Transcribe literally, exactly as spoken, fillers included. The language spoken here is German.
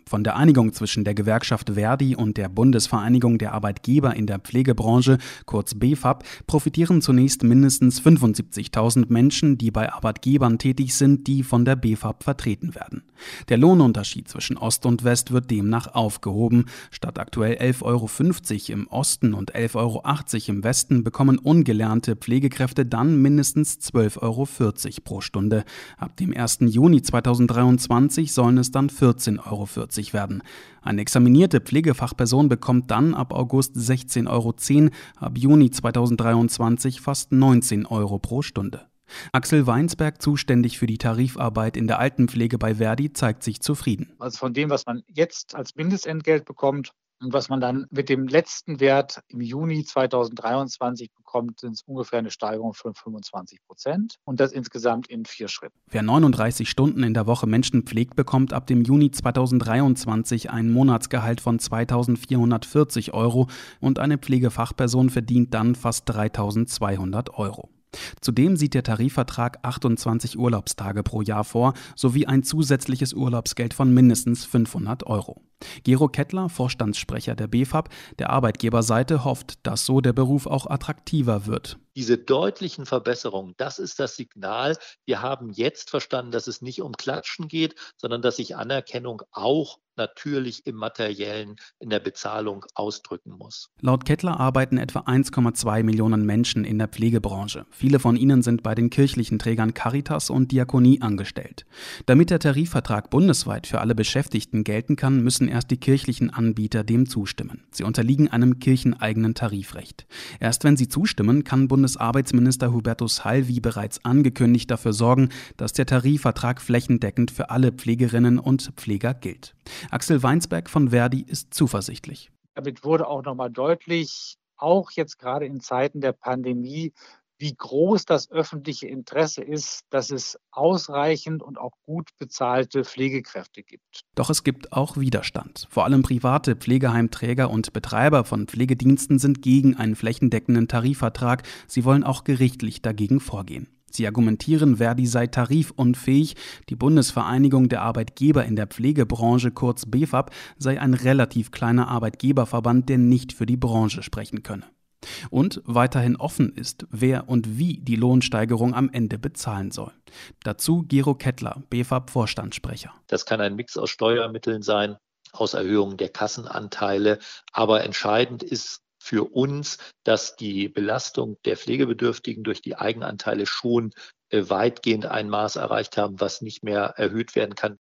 Von der Einigung zwischen der Gewerkschaft ver.di und der Bundesvereinigung der Arbeitgeber in der Pflegebranche, kurz B F A B, profitieren zunächst mindestens fünfundsiebzigtausend Menschen, die bei Arbeitgebern tätig sind, die von der B F A B vertreten werden. Der Lohnunterschied zwischen Ost und West wird demnach aufgehoben. Statt aktuell elf Euro fünfzig im Osten und elf Euro achtzig im Westen bekommen ungelernte Pflegekräfte dann mindestens zwölf Euro vierzig pro Stunde. Ab dem ersten Juni zweitausenddreiundzwanzig sollen es dann vierzehn Euro vierzig werden. Eine examinierte Pflegefachperson bekommt dann ab August sechzehn Euro zehn, ab Juni zweitausenddreiundzwanzig fast neunzehn Euro pro Stunde. Axel Weinsberg, zuständig für die Tarifarbeit in der Altenpflege bei ver.di, zeigt sich zufrieden. Also von dem, was man jetzt als Mindestentgelt bekommt und was man dann mit dem letzten Wert im Juni zweitausenddreiundzwanzig bekommt, sind es ungefähr eine Steigerung von fünfundzwanzig Prozent und das insgesamt in vier Schritten. Wer neununddreißig Stunden in der Woche Menschen pflegt, bekommt ab dem Juni zweitausenddreiundzwanzig ein Monatsgehalt von zweitausendvierhundertvierzig Euro und eine Pflegefachperson verdient dann fast dreitausendzweihundert Euro. Zudem sieht der Tarifvertrag achtundzwanzig Urlaubstage pro Jahr vor, sowie ein zusätzliches Urlaubsgeld von mindestens fünfhundert Euro. Gero Kettler, Vorstandssprecher der B F A B, der Arbeitgeberseite, hofft, dass so der Beruf auch attraktiver wird. Diese deutlichen Verbesserungen, das ist das Signal. Wir haben jetzt verstanden, dass es nicht um Klatschen geht, sondern dass sich Anerkennung auch natürlich im Materiellen, in der Bezahlung ausdrücken muss. Laut Kettler arbeiten etwa eins Komma zwei Millionen Menschen in der Pflegebranche. Viele von ihnen sind bei den kirchlichen Trägern Caritas und Diakonie angestellt. Damit der Tarifvertrag bundesweit für alle Beschäftigten gelten kann, müssen erst die kirchlichen Anbieter dem zustimmen. Sie unterliegen einem kircheneigenen Tarifrecht. Erst wenn sie zustimmen, kann Bundesarbeitsminister Hubertus Heil wie bereits angekündigt dafür sorgen, dass der Tarifvertrag flächendeckend für alle Pflegerinnen und Pfleger gilt. Axel Weinsberg von ver.di ist zuversichtlich. Damit wurde auch nochmal deutlich, auch jetzt gerade in Zeiten der Pandemie, wie groß das öffentliche Interesse ist, dass es ausreichend und auch gut bezahlte Pflegekräfte gibt. Doch es gibt auch Widerstand. Vor allem private Pflegeheimträger und Betreiber von Pflegediensten sind gegen einen flächendeckenden Tarifvertrag. Sie wollen auch gerichtlich dagegen vorgehen. Sie argumentieren, ver.di sei tarifunfähig. Die Bundesvereinigung der Arbeitgeber in der Pflegebranche, kurz B F A B, sei ein relativ kleiner Arbeitgeberverband, der nicht für die Branche sprechen könne. Und weiterhin offen ist, wer und wie die Lohnsteigerung am Ende bezahlen soll. Dazu Gero Kettler, B F A B-Vorstandssprecher. Das kann ein Mix aus Steuermitteln sein, aus Erhöhung der Kassenanteile, aber entscheidend ist für uns, dass die Belastung der Pflegebedürftigen durch die Eigenanteile schon weitgehend ein Maß erreicht haben, was nicht mehr erhöht werden kann.